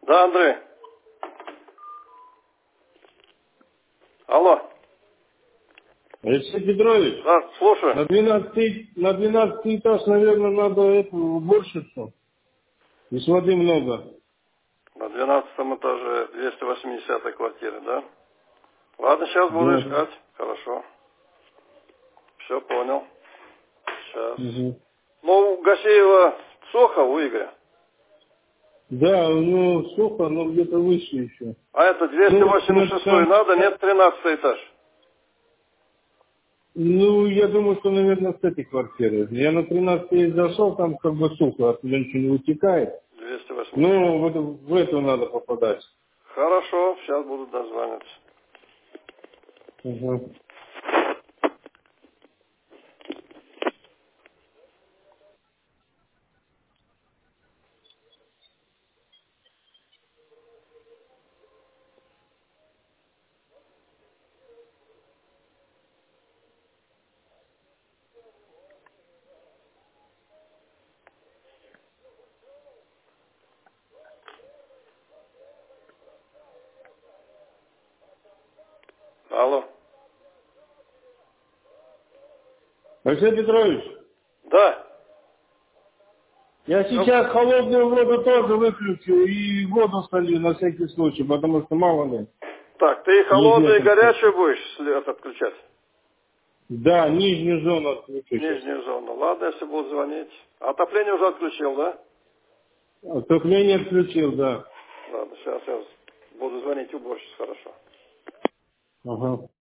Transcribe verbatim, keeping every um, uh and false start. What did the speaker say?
Да, Андрей. Алло. Алексей Петрович, Да, слушаю. на двенадцатый, на двенадцатый этаж, наверное, надо эту уборщицу. Здесь воды много. На двенадцатом этаже двести восьмидесятой квартиры, да? Ладно, сейчас буду Да. искать. Хорошо. Все понял. Сейчас. Угу. Ну, у Гасеева сухо у Игоря. Да, ну, сухо, но где-то выше еще. А это двести Ну, восемьдесят там, шестой там- надо? Нет, тринадцатый этаж. ну, я думаю, что, наверное, с этой квартиры. Я на тринадцатый зашел, там как бы сухо, оттуда ничего не вытекает. двести восемьдесят. Ну, в эту, в эту надо попадать. Хорошо, сейчас буду дозваниваться. Угу. Алло. Алексей Петрович, Да. я Ну, сейчас холодную воду тоже выключу и воду солью на всякий случай, потому что мало ли. так, ты и холодную, и Неизвестно горячую что. будешь след отключать? Да, нижнюю зону отключу сейчас. Нижнюю зону. Ладно, если будут звонить. Отопление уже отключил, да? Отопление отключил, да. Ладно, сейчас я буду звонить уборщице, хорошо. Ага.